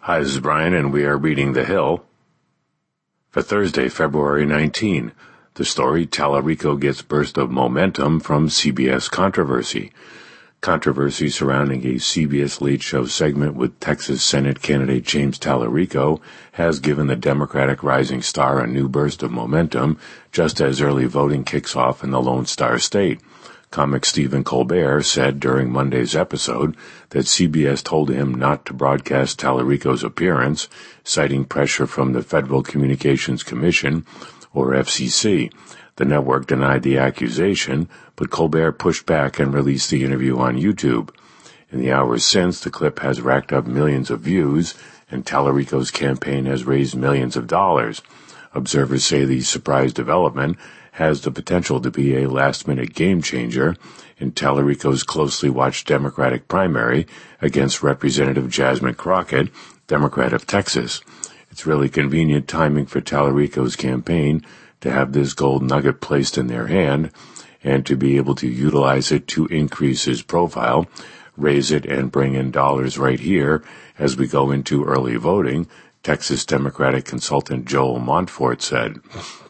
Hi, this is Brian, and we are reading The Hill for Thursday, February 19. The story, Tallarico gets burst of momentum from CBS controversy. Controversy surrounding a CBS Late Show segment with Texas Senate candidate James Tallarico has given the Democratic rising star a new burst of momentum just as early voting kicks off in the Lone Star State. Comic Stephen Colbert said during Monday's episode that CBS told him not to broadcast Tallarico's appearance, citing pressure from the Federal Communications Commission, or FCC. The network denied the accusation, but Colbert pushed back and released the interview on YouTube. In the hours since, the clip has racked up millions of views, and Tallarico's campaign has raised millions of dollars. Observers say the surprise development has the potential to be a last-minute game-changer in Tallarico's closely watched Democratic primary against Representative Jasmine Crockett, Democrat of Texas. It's really convenient timing for Tallarico's campaign to have this gold nugget placed in their hand and to be able to utilize it to increase his profile, raise it, and bring in dollars right here as we go into early voting, Texas Democratic consultant Joel Montfort said.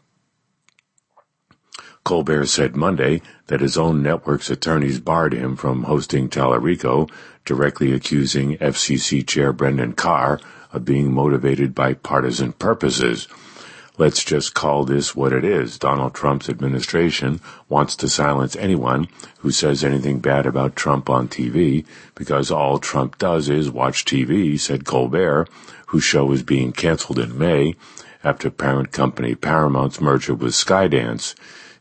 Colbert said Monday that his own network's attorneys barred him from hosting Tallarico, directly accusing FCC Chair Brendan Carr of being motivated by partisan purposes. Let's just call this what it is. Donald Trump's administration wants to silence anyone who says anything bad about Trump on TV because all Trump does is watch TV, said Colbert, whose show is being canceled in May after parent company Paramount's merger with Skydance.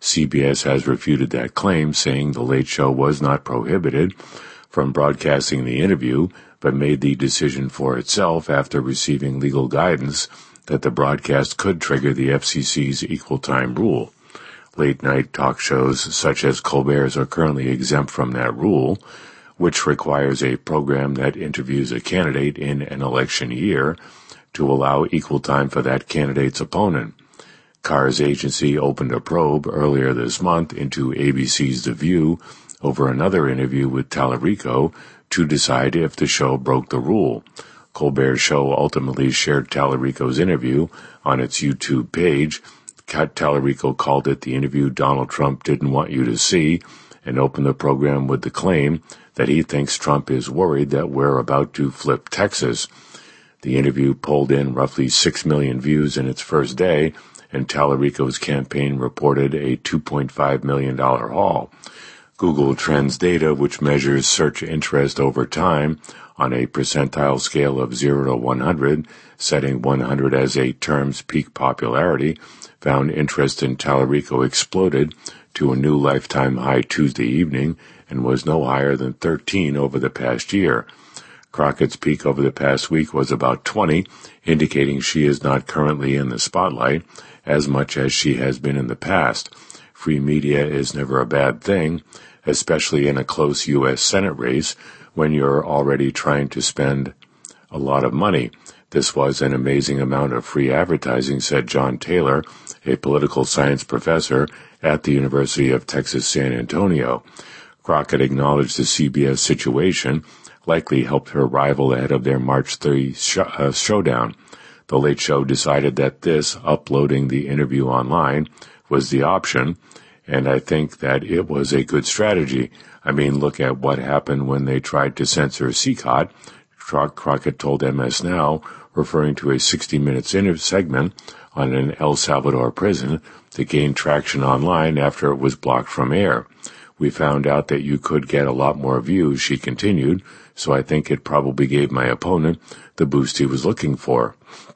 CBS has refuted that claim, saying the Late Show was not prohibited from broadcasting the interview, but made the decision for itself after receiving legal guidance that the broadcast could trigger the FCC's equal time rule. Late-night talk shows such as Colbert's are currently exempt from that rule, which requires a program that interviews a candidate in an election year to allow equal time for that candidate's opponent. Carr's agency opened a probe earlier this month into ABC's The View over another interview with Tallarico to decide if the show broke the rule. Colbert's show ultimately shared Tallarico's interview on its YouTube page. Tallarico called it the interview Donald Trump didn't want you to see and opened the program with the claim that he thinks Trump is worried that we're about to flip Texas. The interview pulled in roughly 6 million views in its first day, and Tallarico's campaign reported a $2.5 million haul. Google Trends data, which measures search interest over time on a percentile scale of 0 to 100, setting 100 as a term's peak popularity, found interest in Tallarico exploded to a new lifetime high Tuesday evening and was no higher than 13 over the past year. Crockett's peak over the past week was about 20, indicating she is not currently in the spotlight as much as she has been in the past. Free media is never a bad thing, especially in a close U.S. Senate race when you're already trying to spend a lot of money. This was an amazing amount of free advertising, said John Taylor, a political science professor at the University of Texas San Antonio. Crockett acknowledged the CBS situation likely helped her rival ahead of their March 3 showdown. The Late Show decided that uploading the interview online, was the option, and I think that it was a good strategy. I mean, look at what happened when they tried to censor CCOT. Crockett told MS Now, referring to a 60-minute segment on an El Salvador prison that gained traction online after it was blocked from air. We found out that you could get a lot more views, she continued, so I think it probably gave my opponent the boost he was looking for.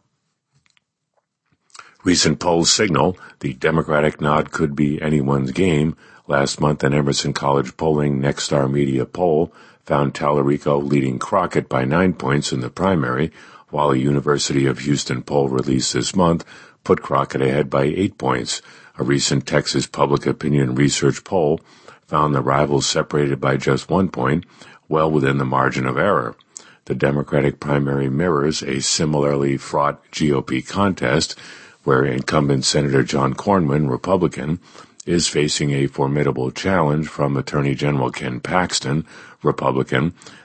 Recent polls signal the Democratic nod could be anyone's game. Last month, an Emerson College polling Nexstar Media poll found Tallarico leading Crockett by 9 points in the primary, while a University of Houston poll released this month put Crockett ahead by 8 points. A recent Texas Public Opinion Research poll found the rivals separated by just 1 point, well within the margin of error. The Democratic primary mirrors a similarly fraught GOP contest where incumbent Senator John Cornyn, Republican, is facing a formidable challenge from Attorney General Ken Paxton, Republican,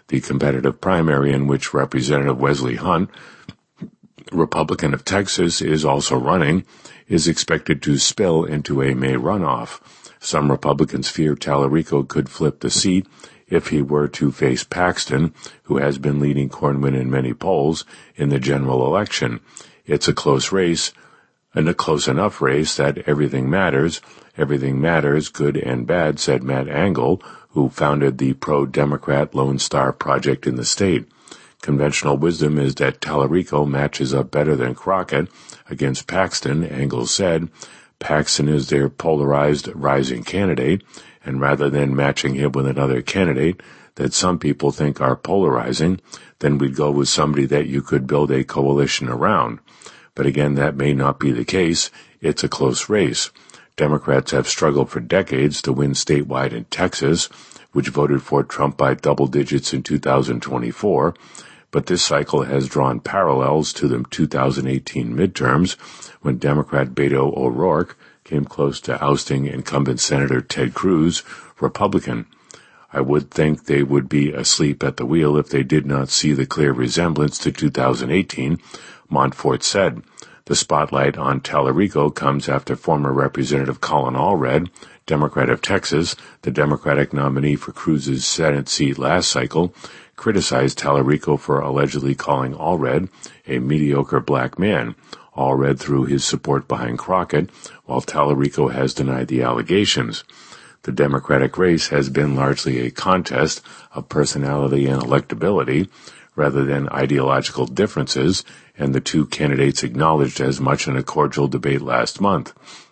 The competitive primary in which Representative Wesley Hunt, Republican of Texas, is also running, is expected to spill into a May runoff. Some Republicans fear Tallarico could flip the seat if he were to face Paxton, who has been leading Cornyn in many polls, in the general election. It's a close race, and a close enough race that everything matters. Everything matters, good and bad, said Matt Engel, who founded the pro-Democrat Lone Star Project in the state. Conventional wisdom is that Tallarico matches up better than Crockett against Paxton, Engel said. Paxton is their polarized rising candidate, and rather than matching him with another candidate that some people think are polarizing, then we'd go with somebody that you could build a coalition around. But again, that may not be the case. It's a close race. Democrats have struggled for decades to win statewide in Texas, which voted for Trump by double digits in 2024, but this cycle has drawn parallels to the 2018 midterms, when Democrat Beto O'Rourke came close to ousting incumbent Senator Ted Cruz, Republican. I would think they would be asleep at the wheel if they did not see the clear resemblance to 2018, Montfort said. The spotlight on Tallarico comes after former Representative Colin Allred, Democrat of Texas, the Democratic nominee for Cruz's Senate seat last cycle, criticized Tallarico for allegedly calling Allred a mediocre black man. Allred threw his support behind Crockett, while Tallarico has denied the allegations. The Democratic race has been largely a contest of personality and electability, rather than ideological differences, and the two candidates acknowledged as much in a cordial debate last month.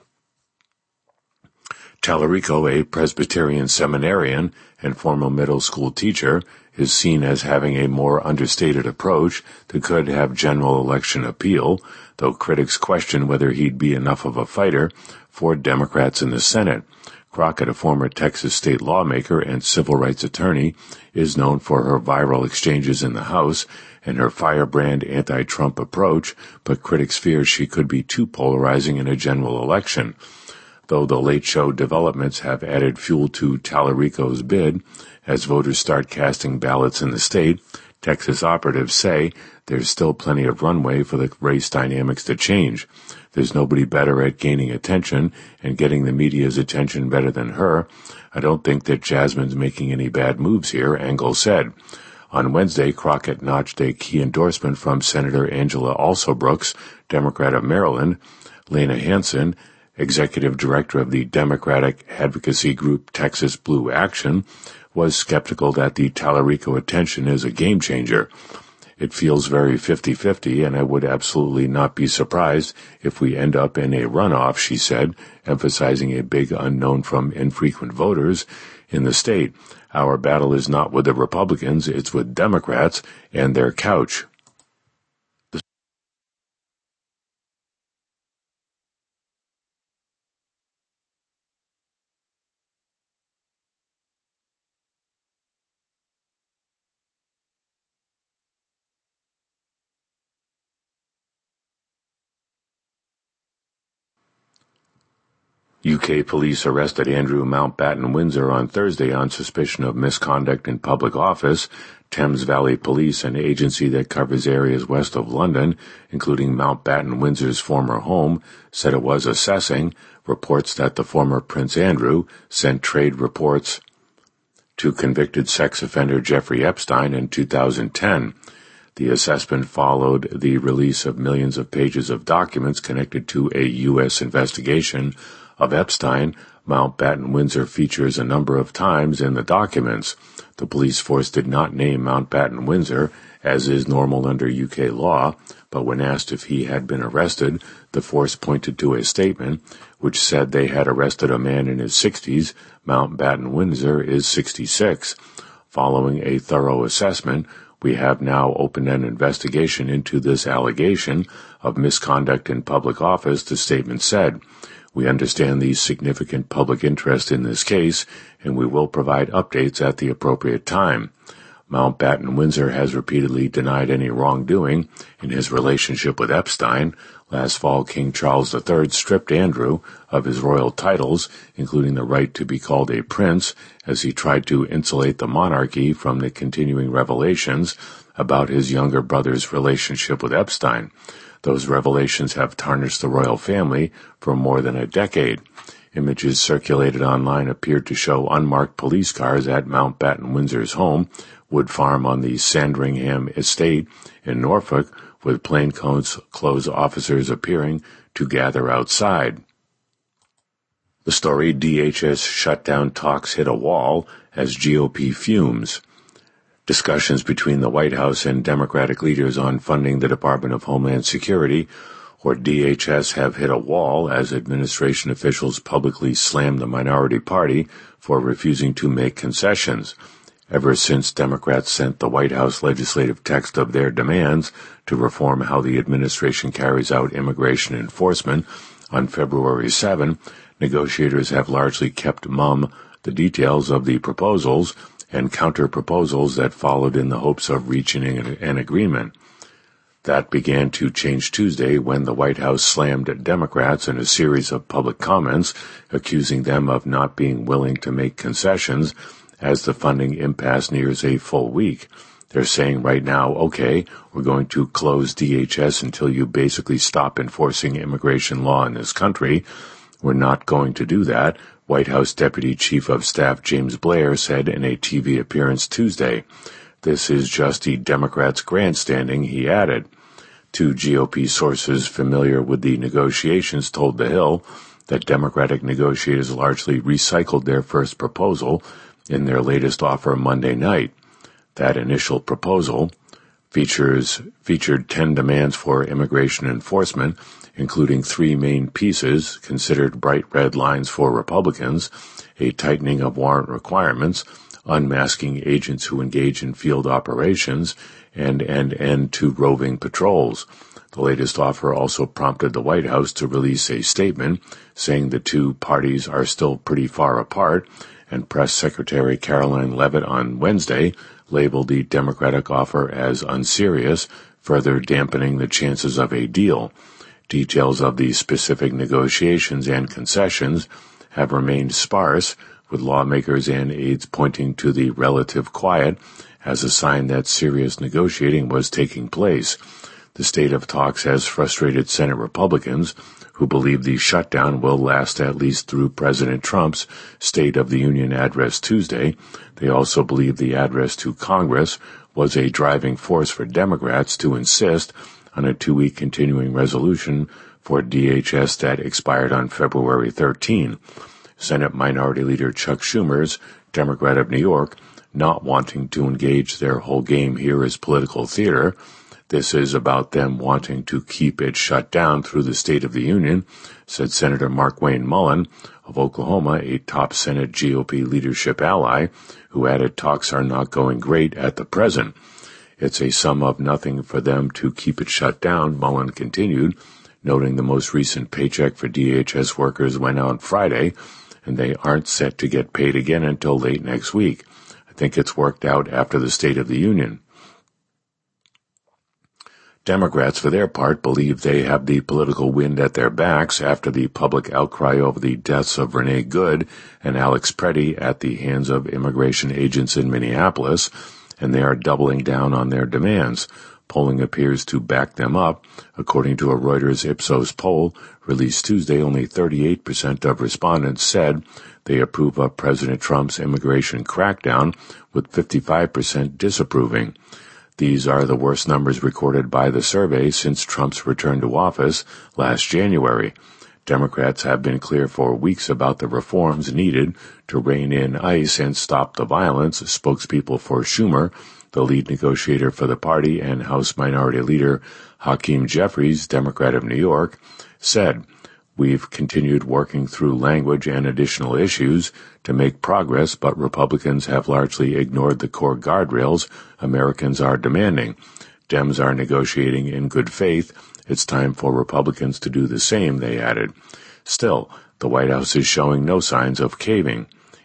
Tallarico, a Presbyterian seminarian and former middle school teacher, is seen as having a more understated approach that could have general election appeal, though critics question whether he'd be enough of a fighter for Democrats in the Senate. Crockett, a former Texas state lawmaker and civil rights attorney, is known for her viral exchanges in the House and her firebrand anti-Trump approach, but critics fear she could be too polarizing in a general election. Though the late show developments have added fuel to Tallarico's bid, as voters start casting ballots in the state, Texas operatives say there's still plenty of runway for the race dynamics to change. There's nobody better at gaining attention and getting the media's attention better than her. I don't think that Jasmine's making any bad moves here, Engel said. On Wednesday, Crockett notched a key endorsement from Senator Angela Alsobrooks, Democrat of Maryland. Lena Hansen, executive director of the Democratic advocacy group Texas Blue Action, was skeptical that the Tallarico attention is a game changer. It feels very 50-50, and I would absolutely not be surprised if we end up in a runoff, she said, emphasizing a big unknown from infrequent voters in the state. Our battle is not with the Republicans, it's with Democrats and their couch. UK police arrested Andrew Mountbatten Windsor on Thursday on suspicion of misconduct in public office. Thames Valley Police, an agency that covers areas west of London, including Mountbatten Windsor's former home, said it was assessing reports that the former Prince Andrew sent trade reports to convicted sex offender Jeffrey Epstein in 2010. The assessment followed the release of millions of pages of documents connected to a U.S. investigation of Epstein. Mountbatten Windsor features a number of times in the documents. The police force did not name Mountbatten Windsor, as is normal under UK law, but when asked if he had been arrested, the force pointed to a statement which said they had arrested a man in his 60s. Mountbatten Windsor is 66. Following a thorough assessment, we have now opened an investigation into this allegation of misconduct in public office, the statement said. We understand the significant public interest in this case, and we will provide updates at the appropriate time. Mountbatten Windsor has repeatedly denied any wrongdoing in his relationship with Epstein. Last fall, King Charles III stripped Andrew of his royal titles, including the right to be called a prince, as he tried to insulate the monarchy from the continuing revelations about his younger brother's relationship with Epstein. Those revelations have tarnished the royal family for more than a decade. Images circulated online appeared to show unmarked police cars at Mountbatten Windsor's home, Wood Farm on the Sandringham Estate in Norfolk, with plainclothes officers appearing to gather outside. The story, DHS shutdown talks hit a wall as GOP fumes. Discussions between the White House and Democratic leaders on funding the Department of Homeland Security, or DHS, have hit a wall as administration officials publicly slammed the minority party for refusing to make concessions. Ever since Democrats sent the White House legislative text of their demands to reform how the administration carries out immigration enforcement on February 7, negotiators have largely kept mum the details of the proposals and counter-proposals that followed in the hopes of reaching an agreement. That began to change Tuesday when the White House slammed Democrats in a series of public comments, accusing them of not being willing to make concessions as the funding impasse nears a full week. They're saying right now, okay, we're going to close DHS until you basically stop enforcing immigration law in this country. We're not going to do that, White House Deputy Chief of Staff James Blair said in a TV appearance Tuesday. This is just the Democrats' grandstanding, he added. Two GOP sources familiar with the negotiations told The Hill that Democratic negotiators largely recycled their first proposal in their latest offer Monday night. That initial proposal featured 10 demands for immigration enforcement, including three main pieces considered bright red lines for Republicans: a tightening of warrant requirements, unmasking agents who engage in field operations, and an end to roving patrols. The latest offer also prompted the White House to release a statement saying the two parties are still pretty far apart, and Press Secretary Caroline Leavitt on Wednesday labeled the Democratic offer as unserious, further dampening the chances of a deal. Details of the specific negotiations and concessions have remained sparse, with lawmakers and aides pointing to the relative quiet as a sign that serious negotiating was taking place. The state of talks has frustrated Senate Republicans, who believe the shutdown will last at least through President Trump's State of the Union address Tuesday. They also believe the address to Congress was a driving force for Democrats to insist on a 2-week continuing resolution for DHS that expired on February 13. Senate Minority Leader Chuck Schumer's, Democrat of New York, not wanting to engage their whole game here is political theater. This is about them wanting to keep it shut down through the State of the Union, said Senator Markwayne Mullin of Oklahoma, a top Senate GOP leadership ally, who added talks are not going great at the present. It's a sum of nothing for them to keep it shut down, Mullin continued, noting the most recent paycheck for DHS workers went out Friday, and they aren't set to get paid again until late next week. I think it's worked out after the State of the Union. Democrats, for their part, believe they have the political wind at their backs after the public outcry over the deaths of Renee Good and Alex Preddy at the hands of immigration agents in Minneapolis, and they are doubling down on their demands. Polling appears to back them up. According to a Reuters Ipsos poll released Tuesday, only 38% of respondents said they approve of President Trump's immigration crackdown, with 55% disapproving. These are the worst numbers recorded by the survey since Trump's return to office last January. Democrats have been clear for weeks about the reforms needed to rein in ICE and stop the violence. Spokespeople for Schumer, the lead negotiator for the party, and House Minority Leader Hakeem Jeffries, Democrat of New York, said, "We've continued working through language and additional issues to make progress, but Republicans have largely ignored the core guardrails Americans are demanding. Dems are negotiating in good faith. It's time for Republicans to do the same," they added. Still, the White House is showing no signs of caving.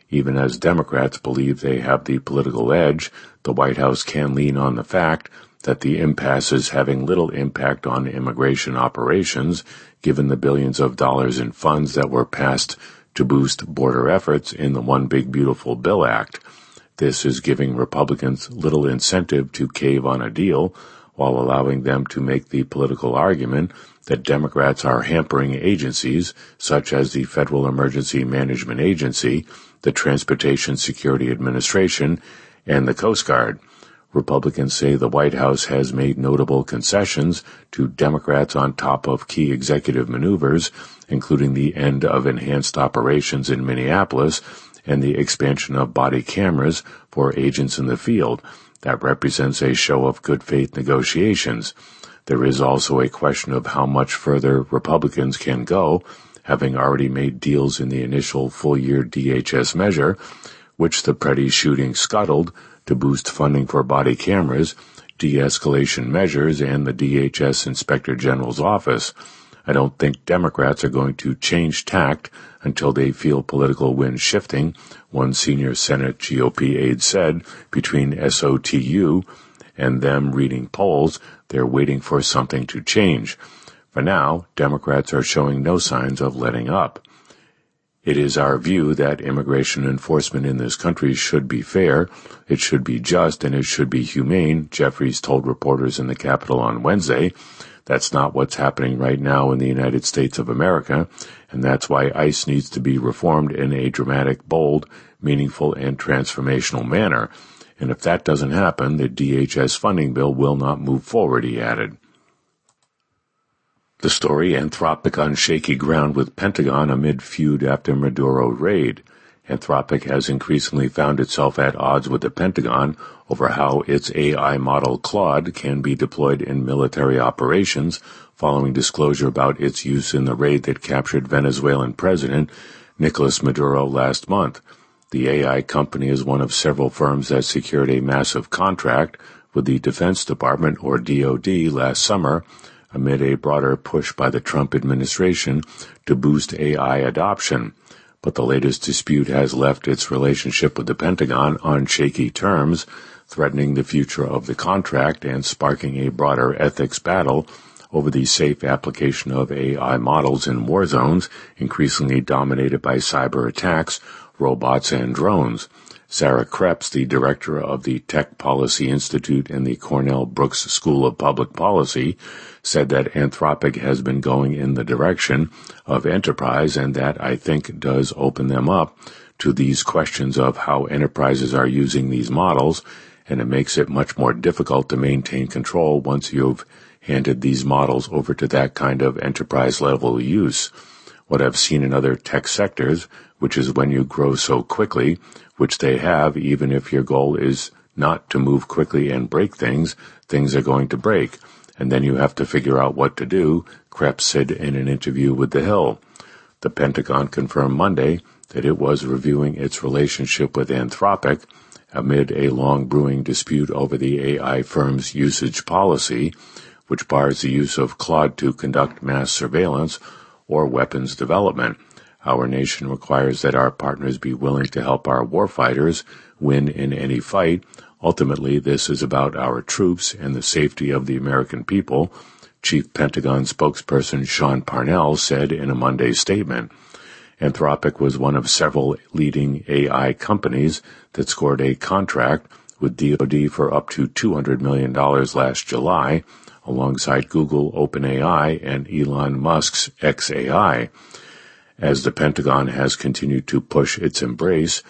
Even as Democrats believe they have the political edge, the White House can lean on the fact that the impasse is having little impact on immigration operations, given the billions of dollars in funds that were passed to boost border efforts in the One Big Beautiful Bill Act. This is giving Republicans little incentive to cave on a deal, while allowing them to make the political argument that Democrats are hampering agencies such as the Federal Emergency Management Agency, the Transportation Security Administration, and the Coast Guard. Republicans say the White House has made notable concessions to Democrats on top of key executive maneuvers, including the end of enhanced operations in Minneapolis and the expansion of body cameras for agents in the field. That represents a show of good faith negotiations. There is also a question of how much further Republicans can go, having already made deals in the initial full-year DHS measure, which the Preddy shooting scuttled, to boost funding for body cameras, de-escalation measures, and the DHS Inspector General's office. I don't think Democrats are going to change tact until they feel political winds shifting, one senior Senate GOP aide said. Between SOTU and them reading polls, they're waiting for something to change. For now, Democrats are showing no signs of letting up. It is our view that immigration enforcement in this country should be fair, it should be just, and it should be humane, Jeffries told reporters in the Capitol on Wednesday. That's not what's happening right now in the United States of America, and that's why ICE needs to be reformed in a dramatic, bold, meaningful, and transformational manner. And if that doesn't happen, the DHS funding bill will not move forward, he added. The story, Anthropic on shaky ground with Pentagon amid feud after Maduro raid. Anthropic has increasingly found itself at odds with the Pentagon over how its AI model Claude can be deployed in military operations following disclosure about its use in the raid that captured Venezuelan President Nicolas Maduro last month. The AI company is one of several firms that secured a massive contract with the Defense Department, or DoD, last summer, amid a broader push by the Trump administration to boost AI adoption. But the latest dispute has left its relationship with the Pentagon on shaky terms, threatening the future of the contract and sparking a broader ethics battle over the safe application of AI models in war zones, increasingly dominated by cyber attacks, robots, and drones. Sarah Krebs, the director of the Tech Policy Institute and the Cornell Brooks School of Public Policy, said that Anthropic has been going in the direction of enterprise, and that, I think, does open them up to these questions of how enterprises are using these models, and it makes it much more difficult to maintain control once you've handed these models over to that kind of enterprise-level use. What I've seen in other tech sectors, which is when you grow so quickly, which they have, even if your goal is not to move quickly and break things, things are going to break, and then you have to figure out what to do, Krebs said in an interview with The Hill. The Pentagon confirmed Monday that it was reviewing its relationship with Anthropic amid a long-brewing dispute over the AI firm's usage policy, which bars the use of Claude to conduct mass surveillance or weapons development. Our nation requires that our partners be willing to help our warfighters win in any fight. Ultimately, this is about our troops and the safety of the American people, Chief Pentagon spokesperson Sean Parnell said in a Monday statement. Anthropic was one of several leading AI companies that scored a contract with DoD for up to $200 million last July, alongside Google, OpenAI, and Elon Musk's xAI. As the Pentagon has continued to push its embrace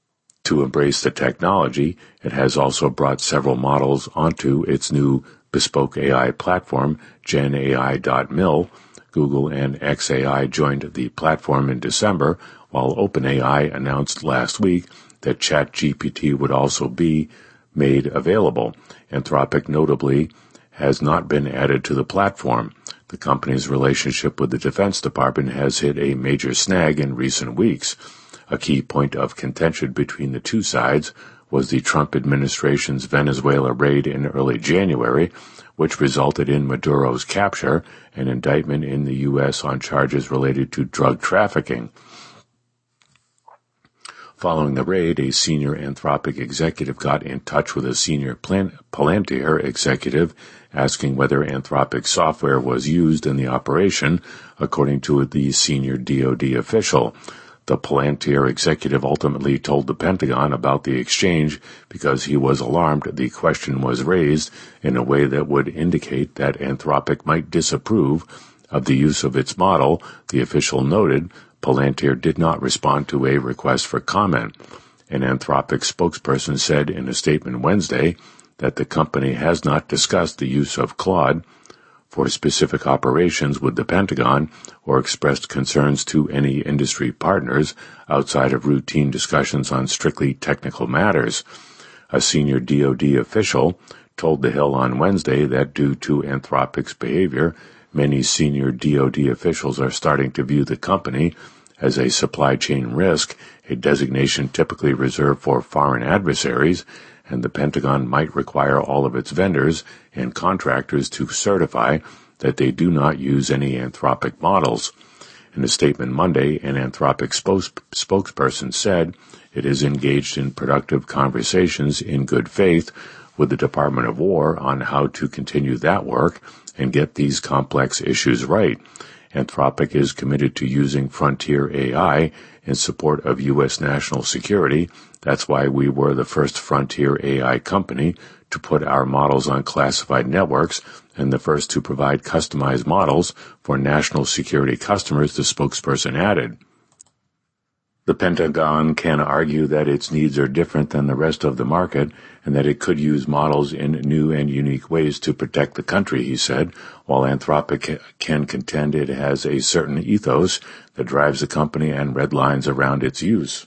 the technology, it has also brought several models onto its new bespoke AI platform, GenAI.mil. Google and xAI joined the platform in December, while OpenAI announced last week that ChatGPT would also be made available. Anthropic, notably, has not been added to the platform. The company's relationship with the Defense Department has hit a major snag in recent weeks. A key point of contention between the two sides was the Trump administration's Venezuela raid in early January, which resulted in Maduro's capture and indictment in the U.S. on charges related to drug trafficking. Following the raid, a senior Anthropic executive got in touch with a senior Palantir executive asking whether Anthropic software was used in the operation, according to the senior DoD official. The Palantir executive ultimately told the Pentagon about the exchange because he was alarmed the question was raised in a way that would indicate that Anthropic might disapprove of the use of its model. The official noted Palantir did not respond to a request for comment. An Anthropic spokesperson said in a statement Wednesday that the company has not discussed the use of Claude for specific operations with the Pentagon or expressed concerns to any industry partners outside of routine discussions on strictly technical matters. A senior DoD official told The Hill on Wednesday that due to Anthropic's behavior, many senior DoD officials are starting to view the company as a supply chain risk, a designation typically reserved for foreign adversaries, and the Pentagon might require all of its vendors and contractors to certify that they do not use any Anthropic models. In a statement Monday, an Anthropic spokesperson said it is engaged in productive conversations in good faith with the Department of War on how to continue that work and get these complex issues right. Anthropic is committed to using frontier AI in support of U.S. national security. That's why we were the first frontier AI company to put our models on classified networks and the first to provide customized models for national security customers, the spokesperson added. The Pentagon can argue that its needs are different than the rest of the market and that it could use models in new and unique ways to protect the country, he said, while Anthropic can contend it has a certain ethos that drives the company and red lines around its use.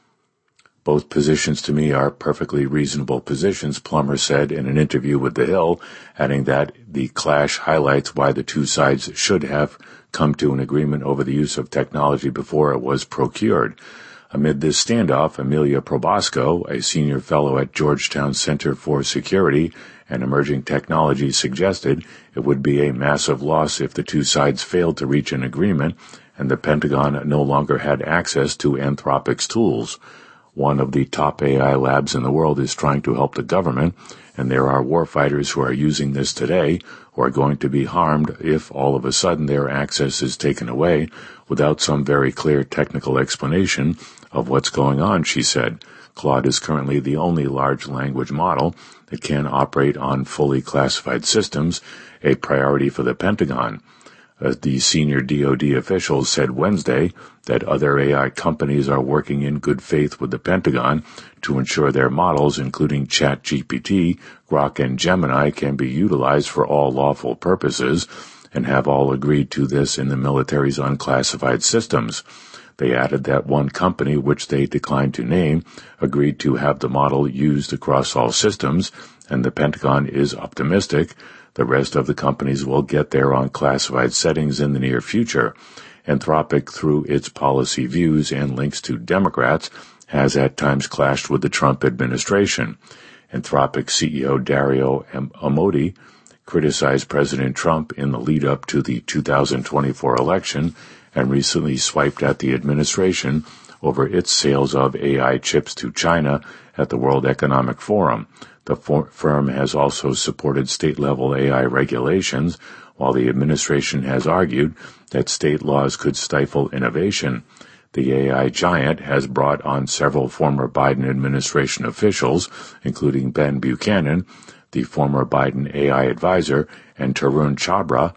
Both positions to me are perfectly reasonable positions, Plummer said in an interview with The Hill, adding that the clash highlights why the two sides should have come to an agreement over the use of technology before it was procured. Amid this standoff, Amelia Probasco, a senior fellow at Georgetown Center for Security and Emerging Technology, suggested it would be a massive loss if the two sides failed to reach an agreement and the Pentagon no longer had access to Anthropic's tools. One of the top AI labs in the world is trying to help the government, and there are warfighters who are using this today who are going to be harmed if all of a sudden their access is taken away without some very clear technical explanation of what's going on, she said. Claude is currently the only large language model that can operate on fully classified systems, a priority for the Pentagon. The senior DoD officials said Wednesday that other AI companies are working in good faith with the Pentagon to ensure their models, including ChatGPT, Grok, and Gemini, can be utilized for all lawful purposes, and have all agreed to this in the military's unclassified systems. They added that one company, which they declined to name, agreed to have the model used across all systems, and the Pentagon is optimistic the rest of the companies will get their unclassified settings in the near future. Anthropic, through its policy views and links to Democrats, has at times clashed with the Trump administration. Anthropic CEO Dario Amodei criticized President Trump in the lead-up to the 2024 election and recently swiped at the administration over its sales of AI chips to China at the World Economic Forum. The firm has also supported state-level AI regulations, while the administration has argued that state laws could stifle innovation. The AI giant has brought on several former Biden administration officials, including Ben Buchanan, the former Biden AI advisor, and Tarun Chhabra,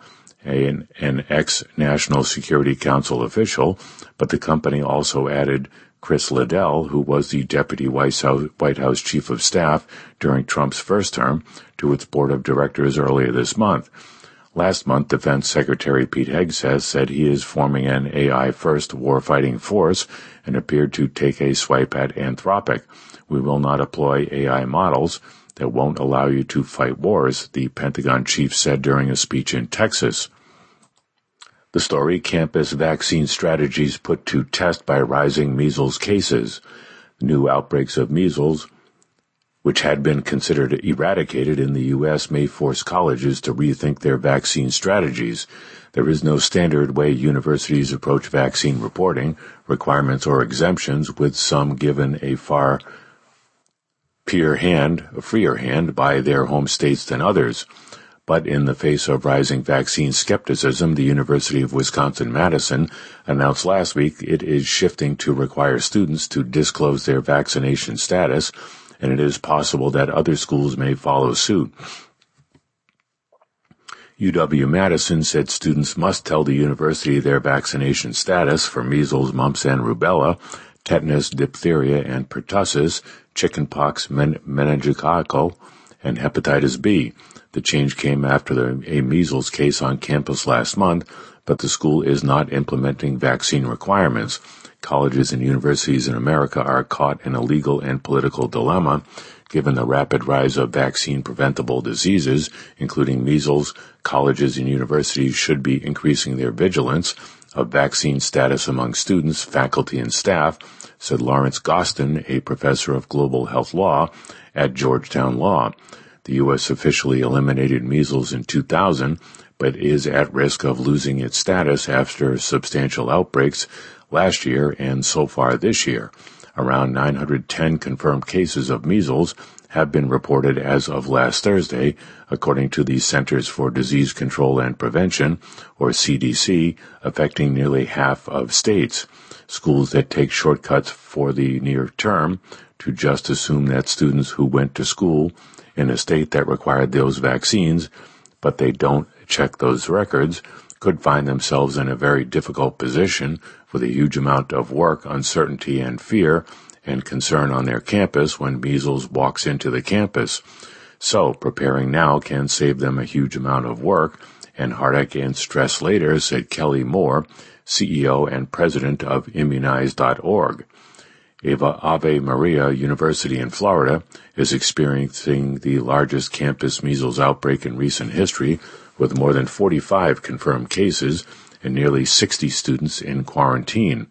an ex-National Security Council official, but the company also added Chris Liddell, who was the Deputy White House Chief of Staff during Trump's first term, to its board of directors earlier this month. Last month, Defense Secretary Pete Hegseth said he is forming an AI-first warfighting force and appeared to take a swipe at Anthropic. We will not employ AI models that won't allow you to fight wars, the Pentagon chief said during a speech in Texas. The story, campus vaccine strategies put to test by rising measles cases. New outbreaks of measles which had been considered eradicated in the U.S., may force colleges to rethink their vaccine strategies. There is no standard way universities approach vaccine reporting, requirements, or exemptions, with some given a far freer hand by their home states than others. But in the face of rising vaccine skepticism, the University of Wisconsin-Madison announced last week it is shifting to require students to disclose their vaccination status, and it is possible that other schools may follow suit. UW-Madison said students must tell the university their vaccination status for measles, mumps, and rubella, tetanus, diphtheria, and pertussis, chickenpox, meningococcal, and hepatitis B. The change came after a measles case on campus last month, but the school is not implementing vaccine requirements. Colleges and universities in America are caught in a legal and political dilemma, given the rapid rise of vaccine-preventable diseases, including measles. Colleges and universities should be increasing their vigilance of vaccine status among students, faculty, and staff, said Lawrence Gostin, a professor of global health law at Georgetown Law. The U.S. officially eliminated measles in 2000, but is at risk of losing its status after substantial outbreaks last year and so far this year. Around 910 confirmed cases of measles have been reported as of last Thursday, according to the Centers for Disease Control and Prevention, or CDC, affecting nearly half of states. Schools that take shortcuts for the near term to just assume that students who went to school in a state that required those vaccines, but they don't check those records, could find themselves in a very difficult position with a huge amount of work, uncertainty, and fear and concern on their campus when measles walks into the campus. So, preparing now can save them a huge amount of work and heartache and stress later, said Kelly Moore, CEO and president of Immunize.org. Ave Maria University in Florida is experiencing the largest campus measles outbreak in recent history, with more than 45 confirmed cases and nearly 60 students in quarantine.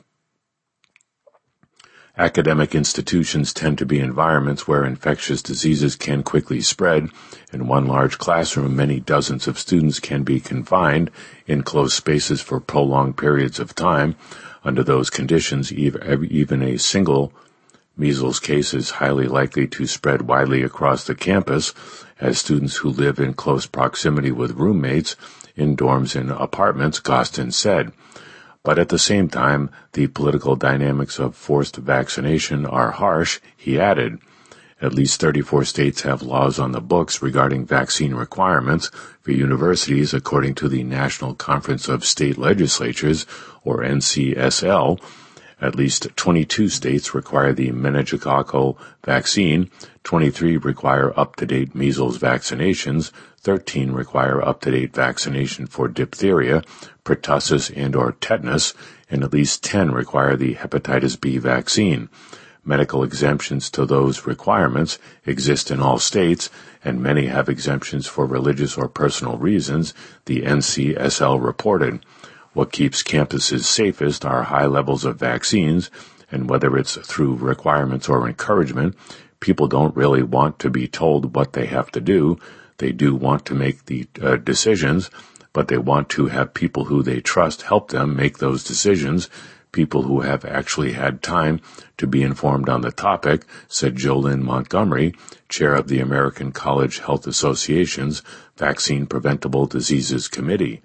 Academic institutions tend to be environments where infectious diseases can quickly spread. In one large classroom, many dozens of students can be confined in closed spaces for prolonged periods of time. Under those conditions, even a single measles case is highly likely to spread widely across the campus, as students who live in close proximity with roommates in dorms and apartments, Gostin said. But at the same time, the political dynamics of forced vaccination are harsh, he added. At least 34 states have laws on the books regarding vaccine requirements for universities, according to the National Conference of State Legislatures, or NCSL. At least 22 states require the meningococcal vaccine, 23 require up-to-date measles vaccinations, 13 require up-to-date vaccination for diphtheria, pertussis, and/or tetanus, and at least 10 require the hepatitis B vaccine. Medical exemptions to those requirements exist in all states, and many have exemptions for religious or personal reasons, the NCSL reported. What keeps campuses safest are high levels of vaccines, and whether it's through requirements or encouragement, people don't really want to be told what they have to do. They do want to make the decisions, but they want to have people who they trust help them make those decisions, people who have actually had time to be informed on the topic, said Jolynn Montgomery, chair of the American College Health Association's Vaccine Preventable Diseases Committee.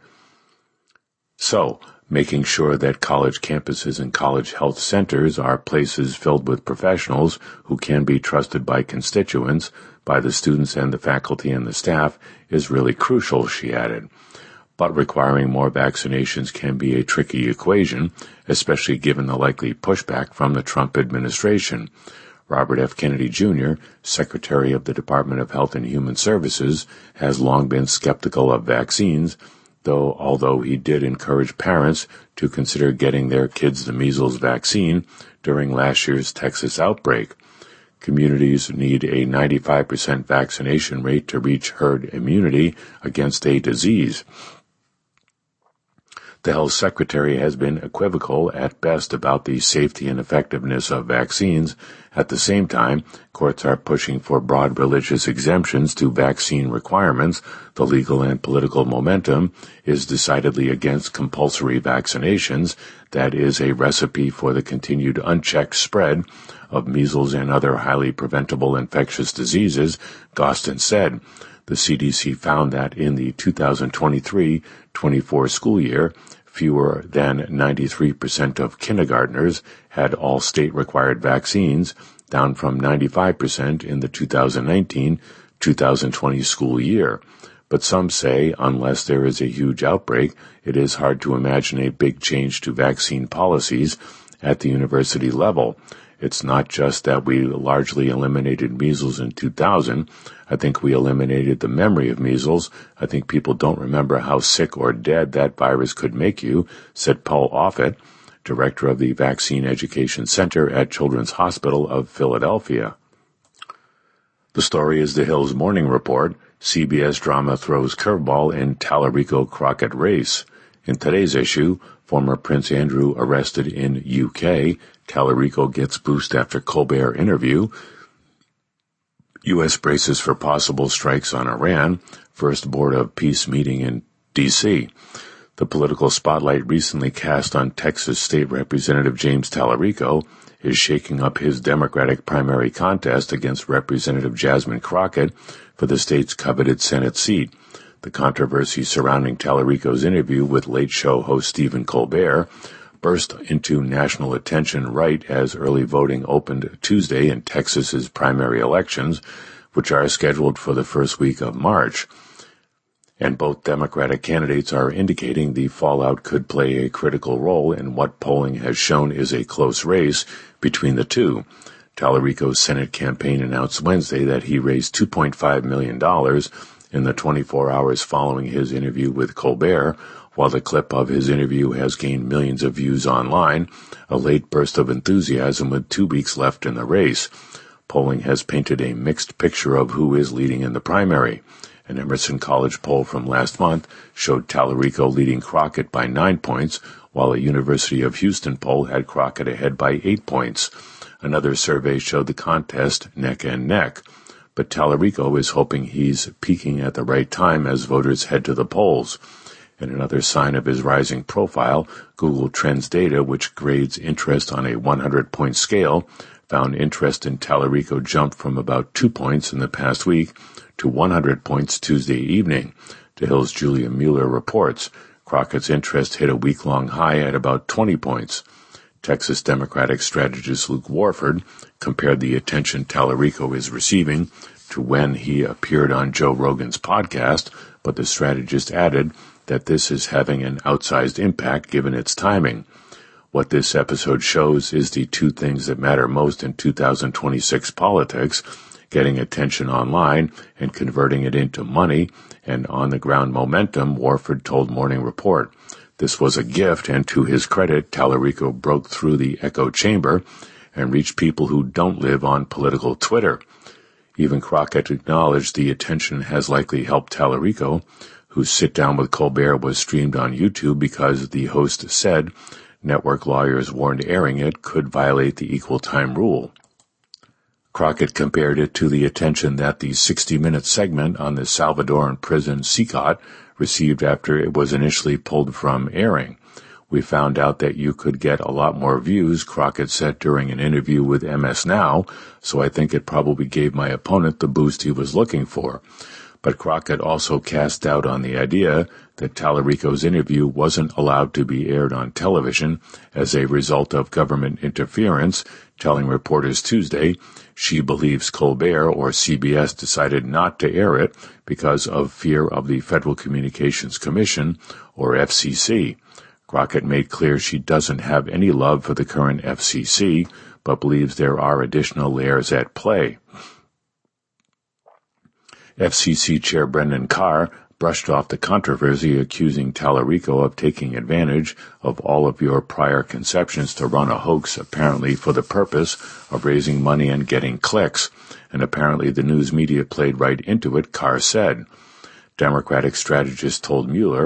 So, making sure that college campuses and college health centers are places filled with professionals who can be trusted by constituents, by the students and the faculty and the staff, is really crucial, she added. But requiring more vaccinations can be a tricky equation, especially given the likely pushback from the Trump administration. Robert F. Kennedy Jr., Secretary of the Department of Health and Human Services, has long been skeptical of vaccines, although he did encourage parents to consider getting their kids the measles vaccine during last year's Texas outbreak. Communities need a 95% vaccination rate to reach herd immunity against a disease. The health secretary has been equivocal at best about the safety and effectiveness of vaccines. At the same time, courts are pushing for broad religious exemptions to vaccine requirements. The legal and political momentum is decidedly against compulsory vaccinations. That is a recipe for the continued unchecked spread of measles and other highly preventable infectious diseases, Gostin said. The CDC found that in the 2023-24 school year, fewer than 93% of kindergartners had all state-required vaccines, down from 95% in the 2019-2020 school year. But some say, unless there is a huge outbreak, it is hard to imagine a big change to vaccine policies at the university level. It's not just that we largely eliminated measles in 2000. I think we eliminated the memory of measles. I think people don't remember how sick or dead that virus could make you, said Paul Offit, director of the Vaccine Education Center at Children's Hospital of Philadelphia. The story is The Hill's Morning Report. CBS drama throws curveball in Tallarico-Crockett race. In today's issue, former Prince Andrew arrested in UK. Tallarico gets boost after Colbert interview. U.S. braces for possible strikes on Iran. First Board of Peace meeting in D.C. The political spotlight recently cast on Texas State Representative James Tallarico is shaking up his Democratic primary contest against Representative Jasmine Crockett for the state's coveted Senate seat. The controversy surrounding Tallarico's interview with Late Show host Stephen Colbert burst into national attention right as early voting opened Tuesday in Texas's primary elections, which are scheduled for the first week of March. And both Democratic candidates are indicating the fallout could play a critical role in what polling has shown is a close race between the two. Tallarico's Senate campaign announced Wednesday that he raised $2.5 million in the 24 hours following his interview with Colbert. While the clip of his interview has gained millions of views online, a late burst of enthusiasm with 2 weeks left in the race. Polling has painted a mixed picture of who is leading in the primary. An Emerson College poll from last month showed Tallarico leading Crockett by 9 points, while a University of Houston poll had Crockett ahead by 8 points. Another survey showed the contest neck and neck. But Tallarico is hoping he's peaking at the right time as voters head to the polls. In another sign of his rising profile, Google Trends data, which grades interest on a 100-point scale, found interest in Tallarico jump from about 2 points in the past week to 100 points Tuesday evening. The Hill's Julia Mueller reports Crockett's interest hit a week-long high at about 20 points. Texas Democratic strategist Luke Warford compared the attention Tallarico is receiving to when he appeared on Joe Rogan's podcast, but the strategist added that this is having an outsized impact given its timing. What this episode shows is the two things that matter most in 2026 politics, getting attention online and converting it into money and on-the-ground momentum, Warford told Morning Report. This was a gift, and to his credit, Tallarico broke through the echo chamber and reached people who don't live on political Twitter. Even Crockett acknowledged the attention has likely helped Tallarico, whose sit-down with Colbert was streamed on YouTube because the host said network lawyers warned airing it could violate the equal time rule. Crockett compared it to the attention that the 60-minute segment on the Salvadoran prison CICOT received after it was initially pulled from airing. We found out that you could get a lot more views, Crockett said during an interview with MS Now, so I think it probably gave my opponent the boost he was looking for. But Crockett also cast doubt on the idea that Tallarico's interview wasn't allowed to be aired on television as a result of government interference, telling reporters Tuesday she believes Colbert or CBS decided not to air it because of fear of the Federal Communications Commission, or FCC. Crockett made clear she doesn't have any love for the current FCC, but believes there are additional layers at play. FCC Chair Brendan Carr brushed off the controversy, accusing Tallarico of taking advantage of all of your prior conceptions to run a hoax, apparently for the purpose of raising money and getting clicks, and apparently the news media played right into it, Carr said. Democratic strategist told Mueller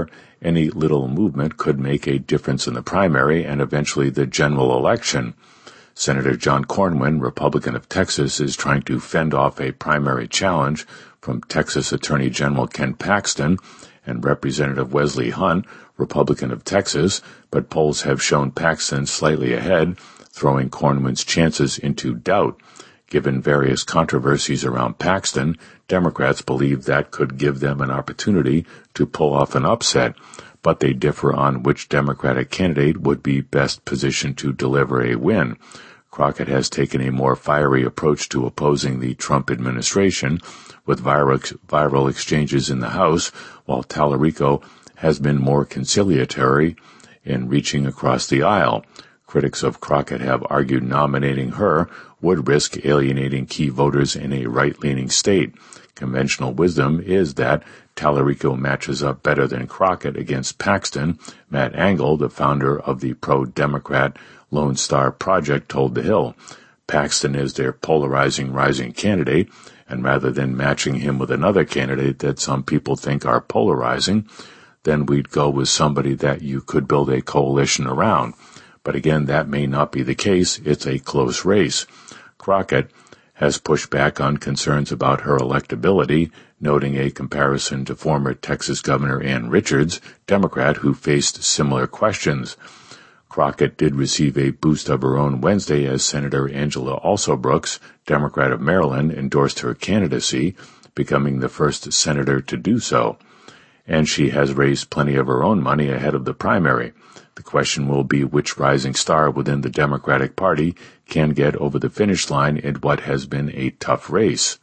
Any little movement could make a difference in the primary and eventually the general election. Senator John Cornyn, Republican of Texas, is trying to fend off a primary challenge from Texas Attorney General Ken Paxton and Representative Wesley Hunt, Republican of Texas, but polls have shown Paxton slightly ahead, throwing Cornyn's chances into doubt. Given various controversies around Paxton, Democrats believe that could give them an opportunity to pull off an upset, but they differ on which Democratic candidate would be best positioned to deliver a win. Crockett has taken a more fiery approach to opposing the Trump administration, with viral exchanges in the House, while Tallarico has been more conciliatory in reaching across the aisle. Critics of Crockett have argued nominating her would risk alienating key voters in a right-leaning state. Conventional wisdom is that Tallarico matches up better than Crockett against Paxton. Matt Engel, the founder of the pro-Democrat Lone Star Project, told The Hill. Paxton is their polarizing rising candidate, and rather than matching him with another candidate that some people think are polarizing, then we'd go with somebody that you could build a coalition around. But again, that may not be the case. It's a close race. Crockett has pushed back on concerns about her electability, noting a comparison to former Texas Governor Ann Richards, Democrat, who faced similar questions. Crockett did receive a boost of her own Wednesday as Senator Angela Alsobrooks, Democrat of Maryland, endorsed her candidacy, becoming the first senator to do so. And she has raised plenty of her own money ahead of the primary. The question will be which rising star within the Democratic Party can get over the finish line in what has been a tough race.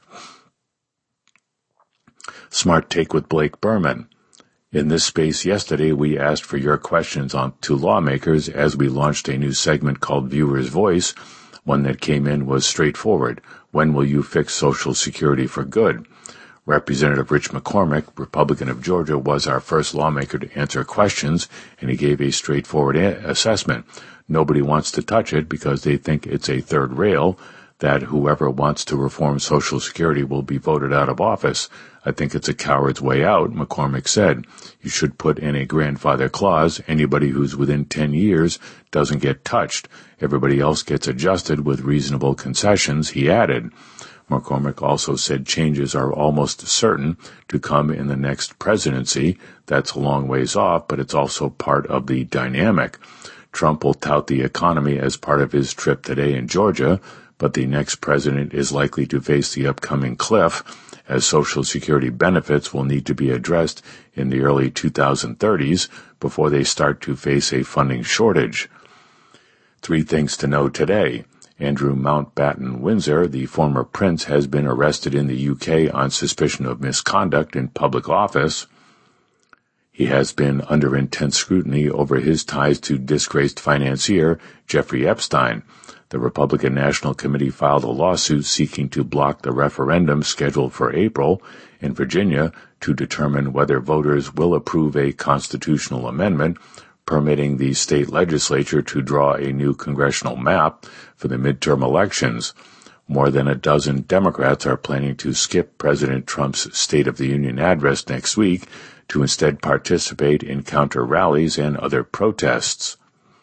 Smart Take with Blake Berman. In this space yesterday, we asked for your questions to lawmakers as we launched a new segment called Viewer's Voice. One that came in was straightforward. When will you fix Social Security for good? Representative Rich McCormick, Republican of Georgia, was our first lawmaker to answer questions, and he gave a straightforward assessment. Nobody wants to touch it because they think it's a third rail, that whoever wants to reform Social Security will be voted out of office. I think it's a coward's way out, McCormick said. You should put in a grandfather clause. Anybody who's within 10 years doesn't get touched. Everybody else gets adjusted with reasonable concessions, he added. McCormick also said changes are almost certain to come in the next presidency. That's a long ways off, but it's also part of the dynamic. Trump will tout the economy as part of his trip today in Georgia, but the next president is likely to face the upcoming cliff, as Social Security benefits will need to be addressed in the early 2030s before they start to face a funding shortage. 3 things to know today. Andrew Mountbatten Windsor, the former prince, has been arrested in the UK on suspicion of misconduct in public office. He has been under intense scrutiny over his ties to disgraced financier Jeffrey Epstein. The Republican National Committee filed a lawsuit seeking to block the referendum scheduled for April in Virginia to determine whether voters will approve a constitutional amendment permitting the state legislature to draw a new congressional map for the midterm elections. More than a dozen Democrats are planning to skip President Trump's State of the Union address next week to instead participate in counter rallies and other protests.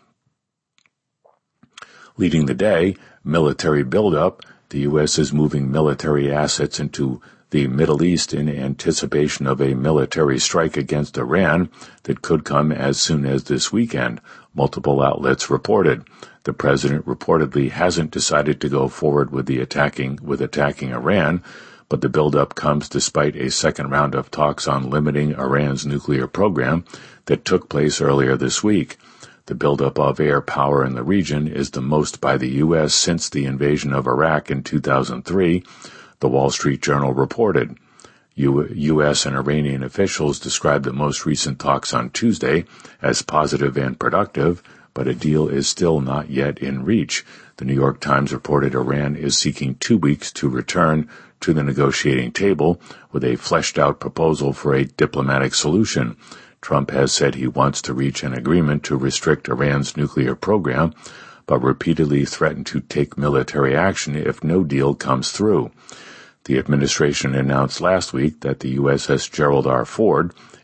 Leading the day, military buildup. The U.S. is moving military assets into the Middle East in anticipation of a military strike against Iran that could come as soon as this weekend, multiple outlets reported. The president reportedly hasn't decided to go forward with attacking Iran, but the buildup comes despite a second round of talks on limiting Iran's nuclear program that took place earlier this week. The buildup of air power in the region is the most by the U.S. since the invasion of Iraq in 2003, the Wall Street Journal reported. U.S. and Iranian officials described the most recent talks on Tuesday as positive and productive, but a deal is still not yet in reach. The New York Times reported Iran is seeking 2 weeks to return to the negotiating table with a fleshed-out proposal for a diplomatic solution. Trump has said he wants to reach an agreement to restrict Iran's nuclear program, but repeatedly threatened to take military action if no deal comes through. The administration announced last week that the USS Gerald R. Ford,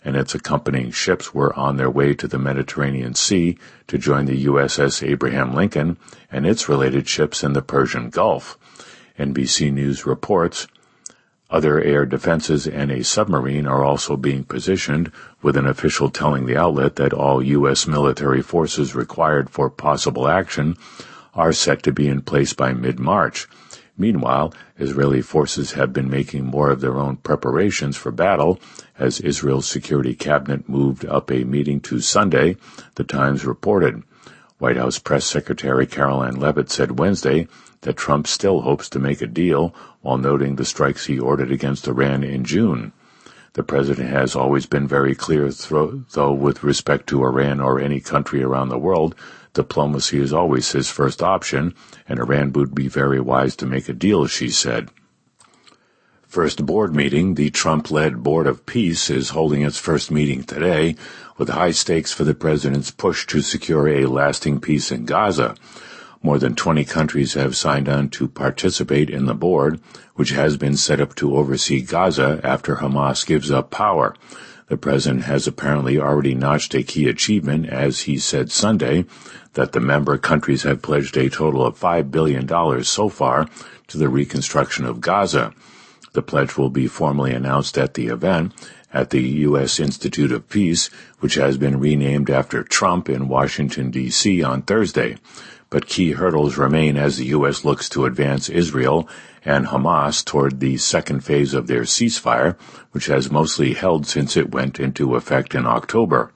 and its accompanying ships were on their way to the Mediterranean Sea to join the USS Abraham Lincoln and its related ships in the Persian Gulf. NBC News reports other air defenses and a submarine are also being positioned, with an official telling the outlet that all U.S. military forces required for possible action are set to be in place by mid-March. Meanwhile, Israeli forces have been making more of their own preparations for battle as Israel's Security Cabinet moved up a meeting to Sunday, the Times reported. White House Press Secretary Caroline Leavitt said Wednesday that Trump still hopes to make a deal, while noting the strikes he ordered against Iran in June. The president has always been very clear, though, with respect to Iran or any country around the world, diplomacy is always his first option, and Iran would be very wise to make a deal, she said. First board meeting. The Trump-led Board of Peace is holding its first meeting today, with high stakes for the president's push to secure a lasting peace in Gaza. More than 20 countries have signed on to participate in the board, which has been set up to oversee Gaza after Hamas gives up power. The president has apparently already notched a key achievement, as he said Sunday that the member countries have pledged a total of $5 billion so far to the reconstruction of Gaza. The pledge will be formally announced at the event at the U.S. Institute of Peace, which has been renamed after Trump in Washington, D.C. on Thursday. But key hurdles remain as the U.S. looks to advance Israel and Hamas toward the second phase of their ceasefire, which has mostly held since it went into effect in October.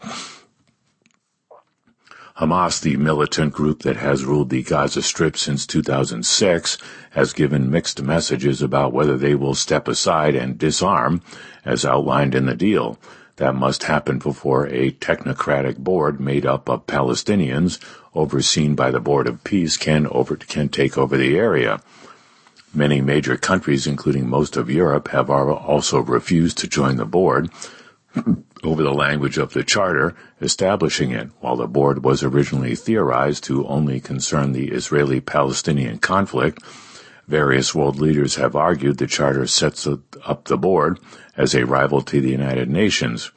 Hamas, the militant group that has ruled the Gaza Strip since 2006, has given mixed messages about whether they will step aside and disarm, as outlined in the deal. That must happen before a technocratic board made up of Palestinians, overseen by the Board of Peace, can take over the area. Many major countries, including most of Europe, have also refused to join the board over the language of the charter establishing it. While the board was originally theorized to only concern the Israeli-Palestinian conflict, various world leaders have argued the charter sets up the board as a rival to the United Nations.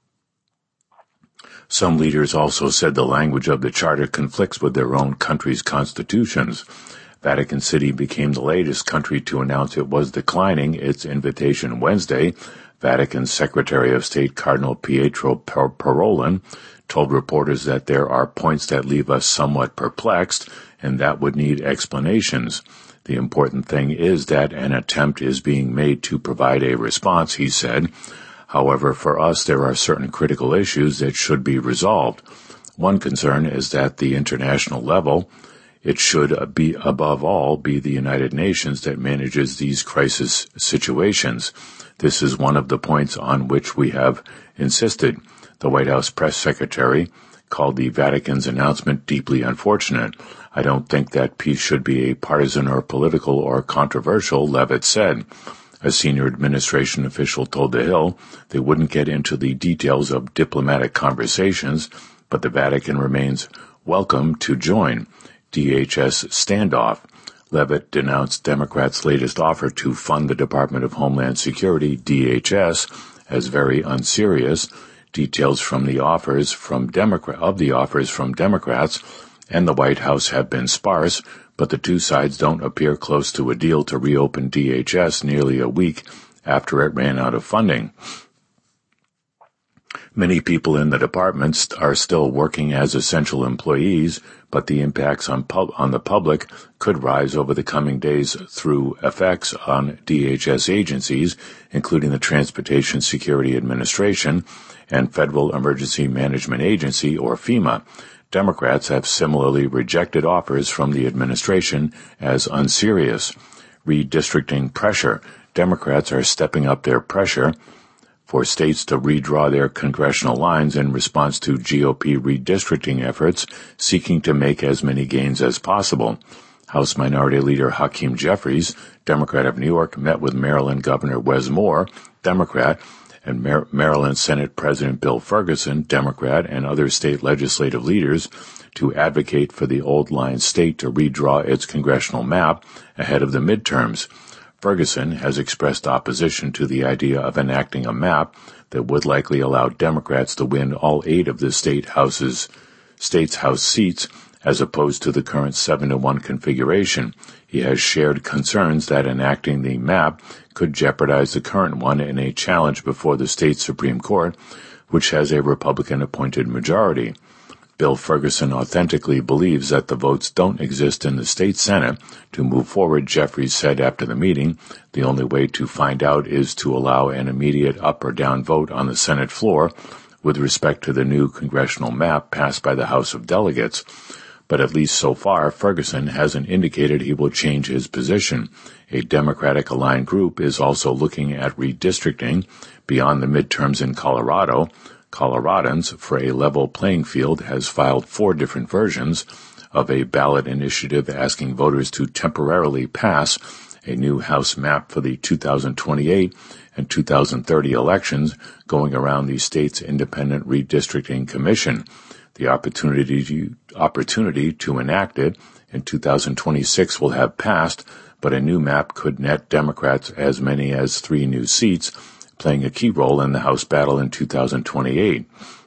Some leaders also said the language of the charter conflicts with their own country's constitutions. Vatican City became the latest country to announce it was declining its invitation Wednesday. Vatican's Secretary of State Cardinal Pietro Parolin told reporters that there are points that leave us somewhat perplexed and that would need explanations. The important thing is that an attempt is being made to provide a response, he said. However, for us, there are certain critical issues that should be resolved. One concern is that the international level, it should be, above all, be the United Nations that manages these crisis situations. This is one of the points on which we have insisted. The White House press secretary called the Vatican's announcement deeply unfortunate. I don't think that peace should be a partisan or political or controversial, Leavitt said. A senior administration official told The Hill they wouldn't get into the details of diplomatic conversations, but the Vatican remains welcome to join DHS standoff. Leavitt denounced Democrats' latest offer to fund the Department of Homeland Security, DHS, as very unserious. Details from the offers from Democrats and the White House have been sparse, but the two sides don't appear close to a deal to reopen DHS nearly a week after it ran out of funding. Many people in the department are still working as essential employees, but the impacts on the public could rise over the coming days through effects on DHS agencies, including the Transportation Security Administration and Federal Emergency Management Agency, or FEMA. Democrats have similarly rejected offers from the administration as unserious. Redistricting pressure. Democrats are stepping up their pressure for states to redraw their congressional lines in response to GOP redistricting efforts seeking to make as many gains as possible. House Minority Leader Hakeem Jeffries, Democrat of New York, met with Maryland Governor Wes Moore, Democrat, and Maryland Senate President Bill Ferguson, Democrat, and other state legislative leaders to advocate for the old line state to redraw its congressional map ahead of the midterms. Ferguson has expressed opposition to the idea of enacting a map that would likely allow Democrats to win all 8 of the state's House seats, as opposed to the current 7-1 configuration. He has shared concerns that enacting the map could jeopardize the current one in a challenge before the state Supreme Court, which has a Republican-appointed majority. Bill Ferguson authentically believes that the votes don't exist in the state Senate to move forward, Jeffries said after the meeting. The only way to find out is to allow an immediate up or down vote on the Senate floor with respect to the new congressional map passed by the House of Delegates. But at least so far, Ferguson hasn't indicated he will change his position. A Democratic-aligned group is also looking at redistricting beyond the midterms in Colorado. Coloradans for a Level Playing Field has filed 4 different versions of a ballot initiative asking voters to temporarily pass a new House map for the 2028 and 2030 elections, going around the state's Independent Redistricting Commission. The opportunity to enact it in 2026 will have passed, but a new map could net Democrats as many as 3 new seats, playing a key role in the House battle in 2028.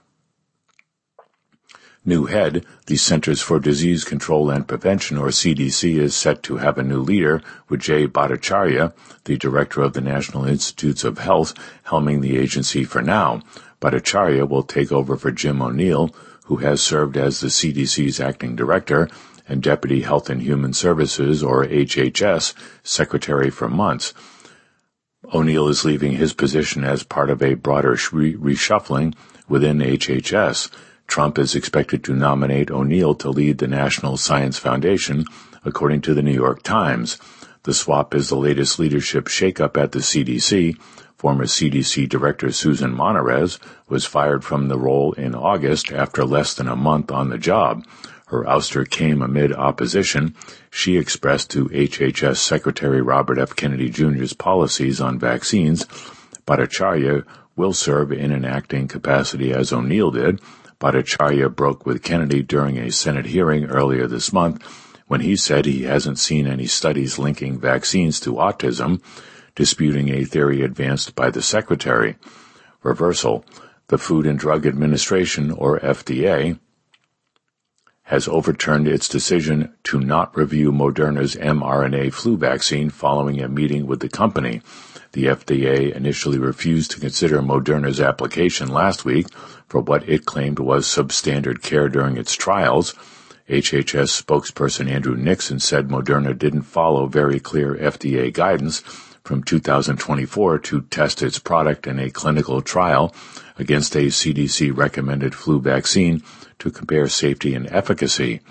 New head, the Centers for Disease Control and Prevention, or CDC, is set to have a new leader, with Jay Bhattacharya, the director of the National Institutes of Health, helming the agency for now. Bhattacharya will take over for Jim O'Neill, who has served as the CDC's acting director and Deputy Health and Human Services, or HHS, secretary for months. O'Neill is leaving his position as part of a broader reshuffling within HHS. Trump is expected to nominate O'Neill to lead the National Science Foundation, according to the New York Times. The swap is the latest leadership shakeup at the CDC. Former CDC Director Susan Monterez was fired from the role in August after less than a month on the job. Her ouster came amid opposition she expressed to HHS Secretary Robert F. Kennedy Jr.'s policies on vaccines. Bhattacharya will serve in an acting capacity as O'Neill did. Bhattacharya broke with Kennedy during a Senate hearing earlier this month when he said he hasn't seen any studies linking vaccines to autism, disputing a theory advanced by the secretary. Reversal. The Food and Drug Administration, or FDA, has overturned its decision to not review Moderna's mRNA flu vaccine following a meeting with the company. The FDA initially refused to consider Moderna's application last week for what it claimed was substandard care during its trials. HHS spokesperson Andrew Nixon said Moderna didn't follow very clear FDA guidance from 2024 to test its product in a clinical trial against a CDC-recommended flu vaccine to compare safety and efficacy.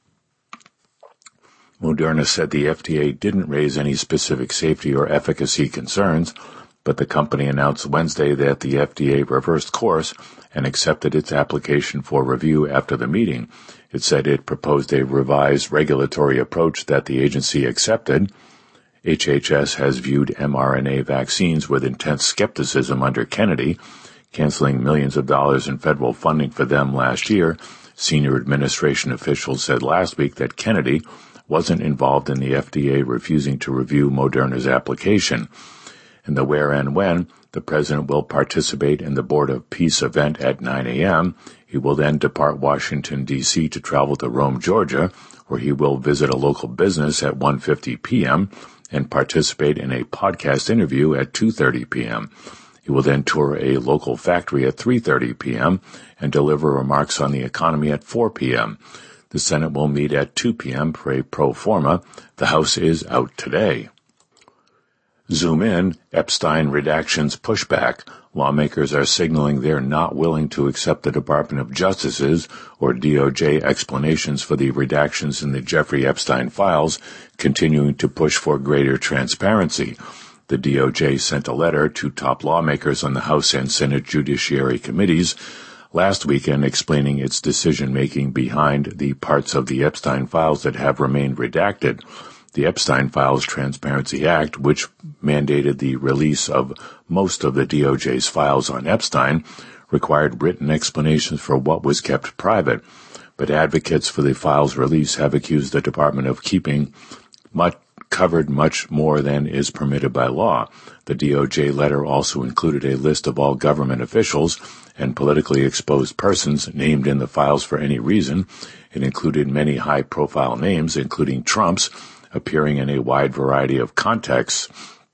Moderna said the FDA didn't raise any specific safety or efficacy concerns, but the company announced Wednesday that the FDA reversed course and accepted its application for review after the meeting. It said it proposed a revised regulatory approach that the agency accepted. HHS has viewed mRNA vaccines with intense skepticism under Kennedy, canceling millions of dollars in federal funding for them last year. Senior administration officials said last week that Kennedy wasn't involved in the FDA refusing to review Moderna's application. In the where and when, the president will participate in the Board of Peace event at 9 a.m. He will then depart Washington, D.C. to travel to Rome, Georgia, where he will visit a local business at 1:50 p.m. and participate in a podcast interview at 2:30 p.m. He will then tour a local factory at 3:30 p.m. and deliver remarks on the economy at 4 p.m. The Senate will meet at 2 p.m. for a pro forma. The House is out today. Zoom in, Epstein redactions pushback. Lawmakers are signaling they're not willing to accept the Department of Justice's or DOJ explanations for the redactions in the Jeffrey Epstein files, continuing to push for greater transparency. The DOJ sent a letter to top lawmakers on the House and Senate Judiciary Committees last weekend explaining its decision-making behind the parts of the Epstein files that have remained redacted. The Epstein Files Transparency Act, which mandated the release of most of the DOJ's files on Epstein, required written explanations for what was kept private. But advocates for the files release have accused the department of keeping covered much more than is permitted by law. The DOJ letter also included a list of all government officials and politically exposed persons named in the files for any reason. It included many high-profile names, including Trump's, appearing in a wide variety of contexts.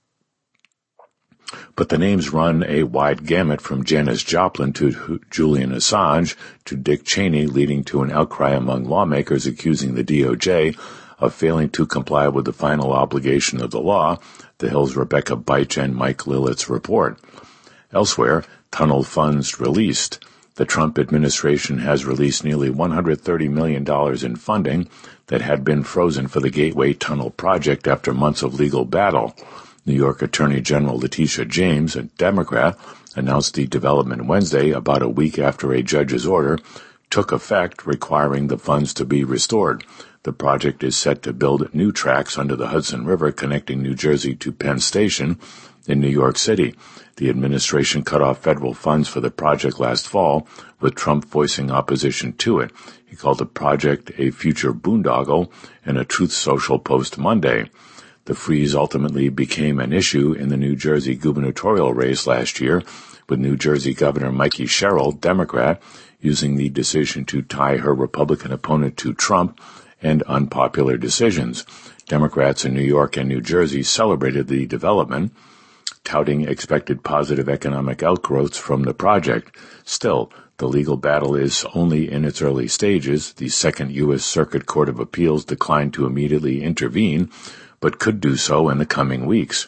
But the names run a wide gamut from Janis Joplin to Julian Assange to Dick Cheney, leading to an outcry among lawmakers accusing the DOJ of failing to comply with the final obligation of the law, The Hill's Rebecca Beich and Mike Lillett's report. Elsewhere, tunnel funds released. The Trump administration has released nearly $130 million in funding that had been frozen for the Gateway Tunnel project after months of legal battle. New York Attorney General Letitia James, a Democrat, announced the development Wednesday, about a week after a judge's order took effect requiring the funds to be restored. The project is set to build new tracks under the Hudson River connecting New Jersey to Penn Station in New York City. The administration cut off federal funds for the project last fall, with Trump voicing opposition to it. He called the project a future boondoggle in a Truth Social post Monday. The freeze ultimately became an issue in the New Jersey gubernatorial race last year, with New Jersey Governor Mikey Sherrill, Democrat, using the decision to tie her Republican opponent to Trump and unpopular decisions. Democrats in New York and New Jersey celebrated the development, touting expected positive economic outgrowths from the project. Still, the legal battle is only in its early stages. The Second U.S. Circuit Court of Appeals declined to immediately intervene, but could do so in the coming weeks.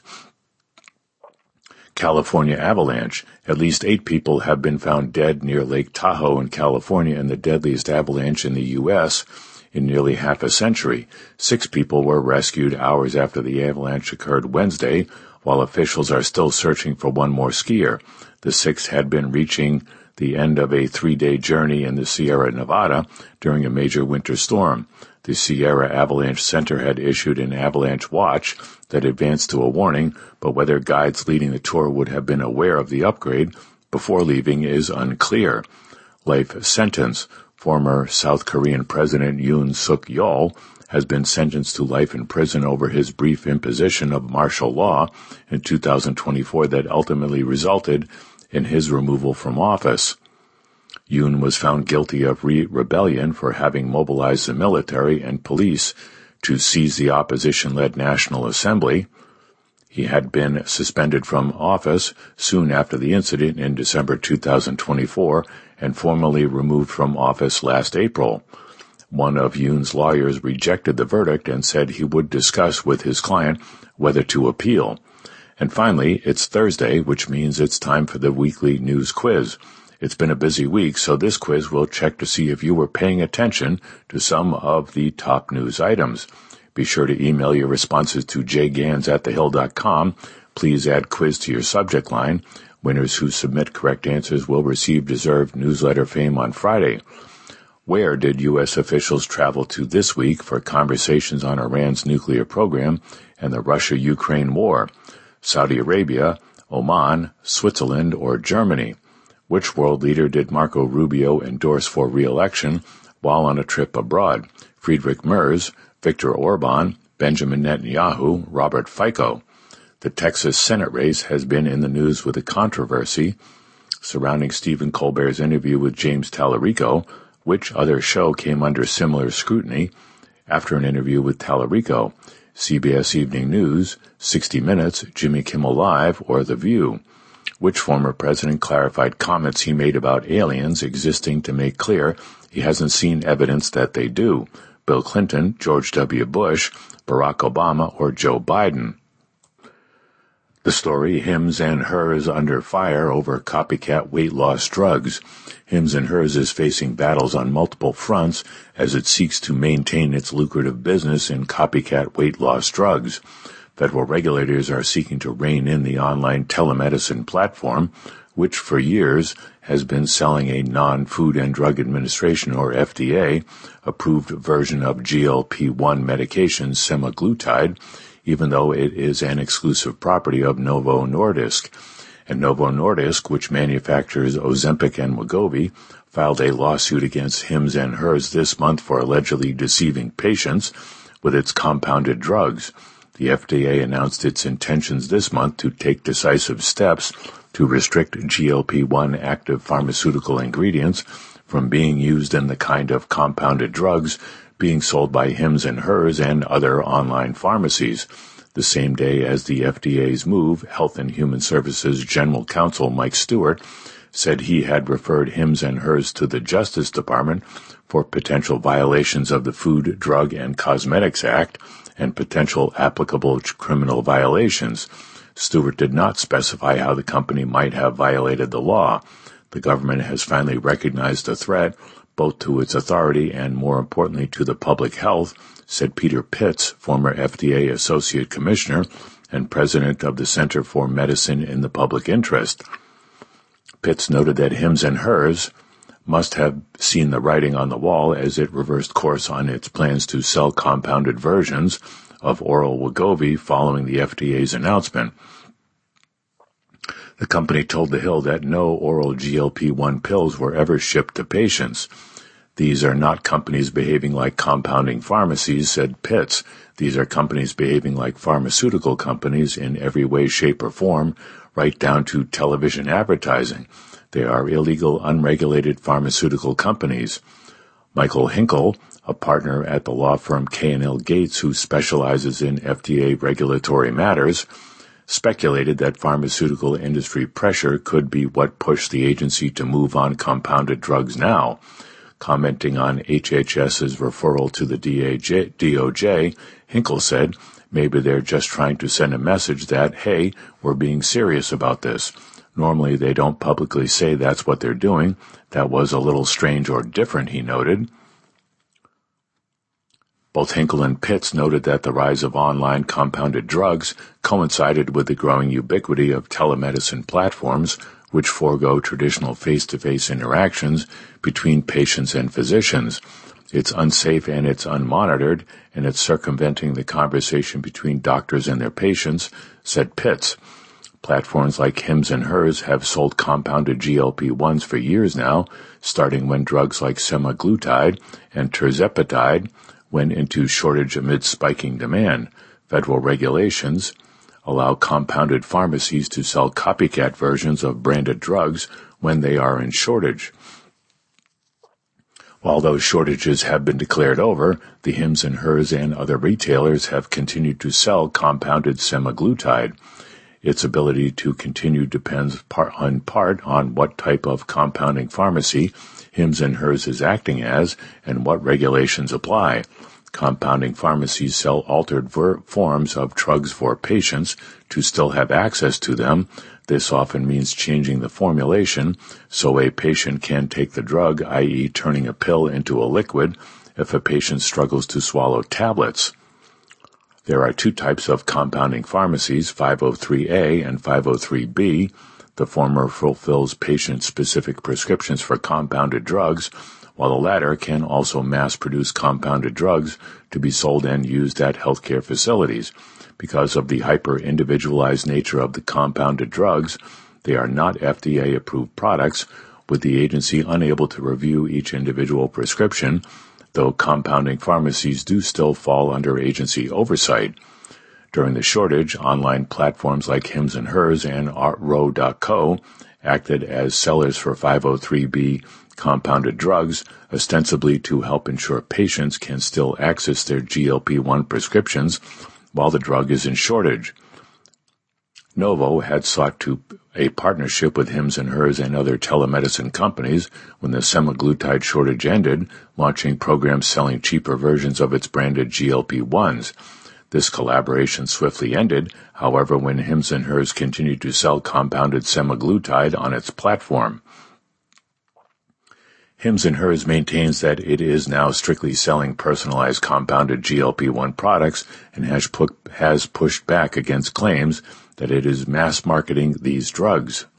California avalanche. At least 8 people have been found dead near Lake Tahoe in California in the deadliest avalanche in the U.S. in nearly half a century. 6 people were rescued hours after the avalanche occurred Wednesday, while officials are still searching for one more skier. The 6 had been reaching the end of a 3-day journey in the Sierra Nevada during a major winter storm. The Sierra Avalanche Center had issued an avalanche watch that advanced to a warning, but whether guides leading the tour would have been aware of the upgrade before leaving is unclear. Life sentence. Former South Korean President Yoon Suk Yeol has been sentenced to life in prison over his brief imposition of martial law in 2024 that ultimately resulted in his removal from office. Yoon was found guilty of rebellion for having mobilized the military and police to seize the opposition-led National Assembly. He had been suspended from office soon after the incident in December 2024 and formally removed from office last April. One of Yoon's lawyers rejected the verdict and said he would discuss with his client whether to appeal. And finally, it's Thursday, which means it's time for the weekly news quiz. It's been a busy week, so this quiz will check to see if you were paying attention to some of the top news items. Be sure to email your responses to jgans@thehill.com. Please add quiz to your subject line. Winners who submit correct answers will receive deserved newsletter fame on Friday. Where did U.S. officials travel to this week for conversations on Iran's nuclear program and the Russia-Ukraine war? Saudi Arabia, Oman, Switzerland, or Germany? Which world leader did Marco Rubio endorse for re-election while on a trip abroad? Friedrich Merz, Viktor Orban, Benjamin Netanyahu, Robert Fico. The Texas Senate race has been in the news with a controversy surrounding Stephen Colbert's interview with James Tallarico. Which other show came under similar scrutiny after an interview with Tallarico? CBS Evening News, 60 Minutes, Jimmy Kimmel Live, or The View? Which former president clarified comments he made about aliens existing to make clear he hasn't seen evidence that they do? Bill Clinton, George W. Bush, Barack Obama, or Joe Biden? The story, Hims and Hers under fire over copycat weight loss drugs. Hims and Hers is facing battles on multiple fronts as it seeks to maintain its lucrative business in copycat weight loss drugs. Federal regulators are seeking to rein in the online telemedicine platform, which for years has been selling a non-Food and Drug Administration, or FDA, approved version of GLP-1 medication semaglutide, even though it is an exclusive property of Novo Nordisk. And Novo Nordisk, which manufactures Ozempic and Wegovy, filed a lawsuit against Hims and Hers this month for allegedly deceiving patients with its compounded drugs. the FDA announced its intentions this month to take decisive steps to restrict GLP-1 active pharmaceutical ingredients from being used in the kind of compounded drugs being sold by Hims & Hers and other online pharmacies. The same day as the FDA's move, Health and Human Services General Counsel Mike Stewart said he had referred Hims & Hers to the Justice Department for potential violations of the Food, Drug, and Cosmetics Act and potential applicable criminal violations. Stewart did not specify how the company might have violated the law. The government has finally recognized the threat, both to its authority and, more importantly, to the public health, said Peter Pitts, former FDA Associate Commissioner and President of the Center for Medicine in the Public Interest. Pitts noted that Hims & Hers must have seen the writing on the wall as it reversed course on its plans to sell compounded versions of oral Wegovy following the FDA's announcement. The company told The Hill that no oral GLP-1 pills were ever shipped to patients. These are not companies behaving like compounding pharmacies, said Pitts. These are companies behaving like pharmaceutical companies in every way, shape, or form, right down to television advertising. They are illegal, unregulated pharmaceutical companies. Michael Hinkle, a partner at the law firm K&L Gates who specializes in FDA regulatory matters, speculated that pharmaceutical industry pressure could be what pushed the agency to move on compounded drugs now. Commenting on HHS's referral to the DOJ, Hinkle said, maybe they're just trying to send a message that, hey, we're being serious about this. Normally they don't publicly say that's what they're doing. That was a little strange or different, he noted. Both Hinkle and Pitts noted that the rise of online compounded drugs coincided with the growing ubiquity of telemedicine platforms, which forego traditional face-to-face interactions between patients and physicians. It's unsafe and it's unmonitored, and it's circumventing the conversation between doctors and their patients, said Pitts. Platforms like Hims & Hers have sold compounded GLP-1s for years now, starting when drugs like semaglutide and tirzepatide went into shortage amid spiking demand. Federal regulations allow compounded pharmacies to sell copycat versions of branded drugs when they are in shortage. While those shortages have been declared over, the Hims & Hers and other retailers have continued to sell compounded semaglutide. Its ability to continue depends in part on what type of compounding pharmacy Hims & Hers is acting as and what regulations apply. Compounding pharmacies sell altered forms of drugs for patients to still have access to them. This often means changing the formulation so a patient can take the drug, i.e. turning a pill into a liquid, if a patient struggles to swallow tablets. There are two types of compounding pharmacies, 503A and 503B. The former fulfills patient-specific prescriptions for compounded drugs, while the latter can also mass-produce compounded drugs to be sold and used at healthcare facilities. Because of the hyper-individualized nature of the compounded drugs, they are not FDA-approved products, with the agency unable to review each individual prescription, though compounding pharmacies do still fall under agency oversight. During the shortage, online platforms like Hims & Hers and Artro.co acted as sellers for 503B compounded drugs, ostensibly to help ensure patients can still access their GLP-1 prescriptions while the drug is in shortage. Novo had sought a partnership with Hims & Hers and other telemedicine companies when the semaglutide shortage ended, launching programs selling cheaper versions of its branded GLP-1s. This collaboration swiftly ended, however, when Hims & Hers continued to sell compounded semaglutide on its platform. Hims & Hers maintains that it is now strictly selling personalized compounded GLP-1 products and has pushed back against claims that it is mass marketing these drugs.